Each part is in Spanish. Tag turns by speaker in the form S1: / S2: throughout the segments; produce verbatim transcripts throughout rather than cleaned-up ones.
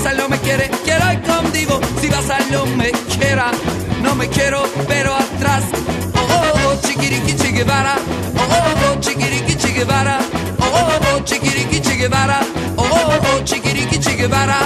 S1: hacerlo me quiere, quiero ir contigo. Si vas a hacerlo me quiera, no me quiero, pero atrás. Oh, oh, oh, chiquiriqui, chiquivara. Oh, oh, oh, chiquiriqui, chiquivara. Oh, oh, oh, chiquiriqui, chiquivara. Oh, oh, oh, chiquiriqui, chiquivara.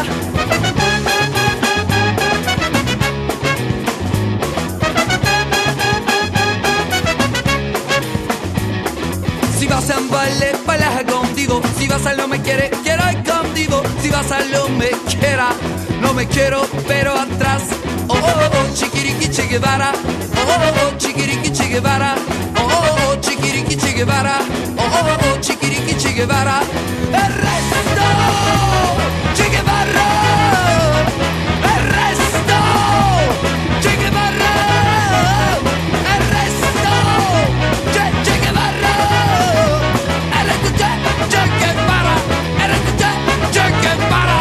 S1: Si vas a un baile, bailas contigo. Si vas a hacerlo me quiere, quiero ir contigo. Si vas a hacerlo me quiera, no me quiero, pero atrás. Oh, oh, oh, chiquiriqui, chiquivara. Oh, oh, oh, chiquiriqui, chiquivara. Oh, oh, oh, chiquiriqui, chiquivara. Oh, oh, oh, chiquiriqui, chiquivara. El resto, chiquivara. El resto, chiquivara. El resto, che, chiquivara. El resto, che, chiquivara. El resto, che, chiquivara.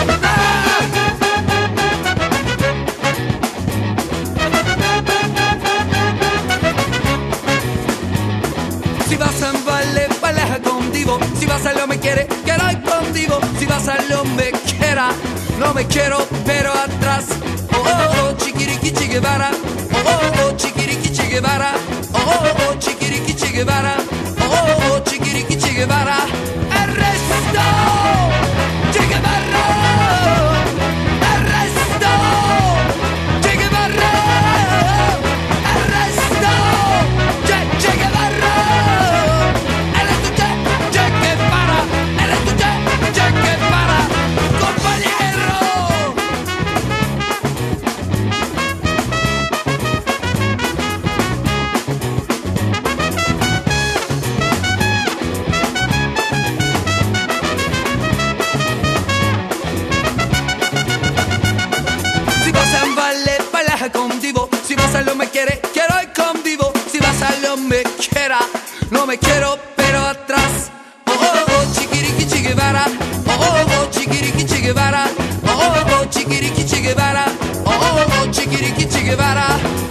S1: Si vas a un baile, bailas contigo. Si vas a lo me quiere, quiero ir contigo. Si vas a lo me quiera, no me quiero, pero atrás. Oh, oh, oh, chiquiriqui, chiquivara. Oh, oh, oh, chiquiriqui, chiquivara. Oh, oh, oh, chiquiriqui, chiquivara. Oh, oh, oh, chiquiriqui, chiquivara. El resto, chiquivara. El resto, chiquivara. El resto, che, chiquivara. El resto, che, chiquivara. El resto, che, chiquivara. Compañero. Si vas a un baile, bailas contigo. Si vas a lo me quiere, quiero ir contigo. Si vas a lo me quiera, no me quiero, pero atrás. Oh, oh, oh, chiquiriqui, chiquivara. Oh, oh, oh, chiquiriqui, chiquivara. Oh, oh, oh, chiquiriqui, chiquivara. Oh, oh, oh, chiquiriqui, chiquivara.